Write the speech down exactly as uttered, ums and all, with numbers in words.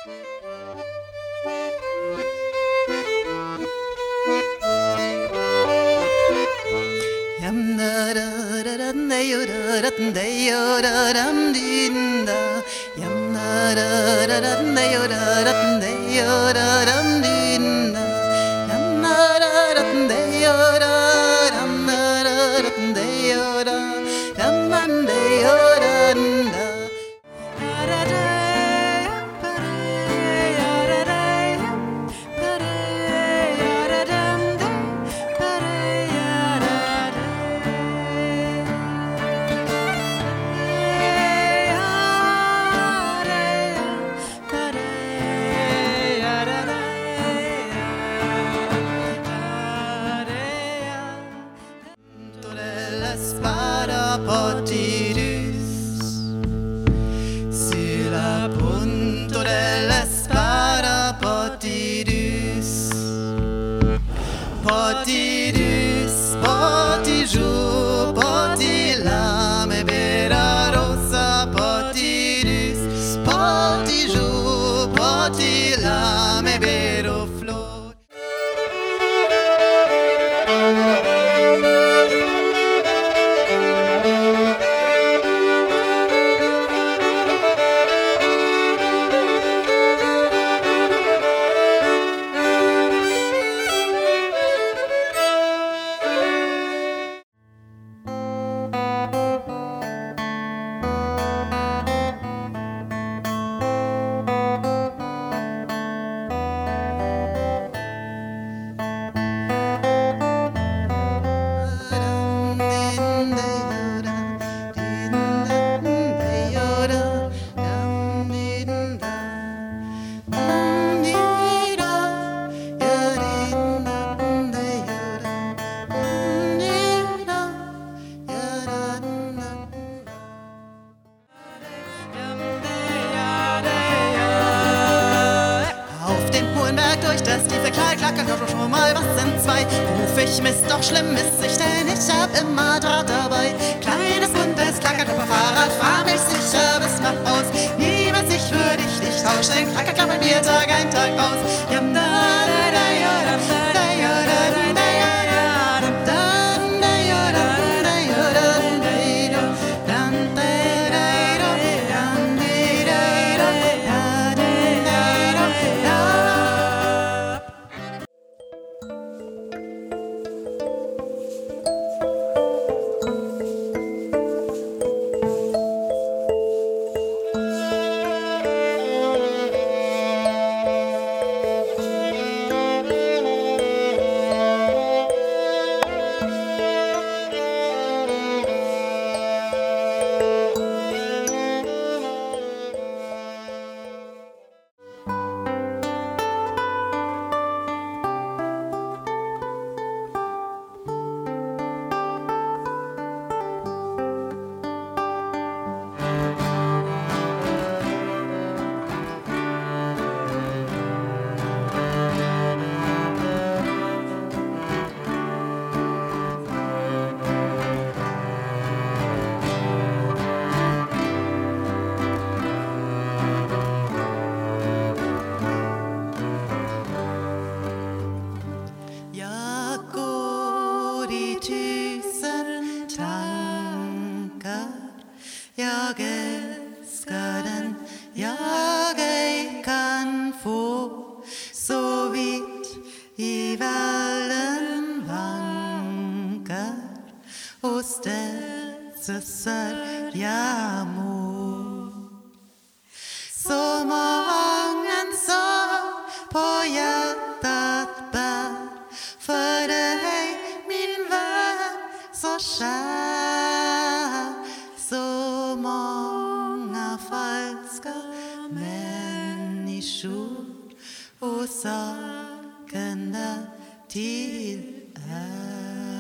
Ich Mist, doch schlimm ist ich, denn ich hab immer Draht dabei. Kleines buntes Klackerklapper-Fahrrad, fahr mich sicher bis nach Haus. Niemals, ich würde ich nicht tauschen, Klackerklapper mir Tag ein, Tag aus. Jam, da, da, da, ja, da, da, ja, da, da, da, ja, da, da, da, da, ja, da, da, ja, da, da, da, dan, da, da, da, dan, da, da, da, da, da, da. Jag älskar den, jag ej kan få, så vitt i världen vankar och städsesar jag må. Så mången så på hjärtat bär, för dig min vän så kär. Så många falska människor och sakna till är.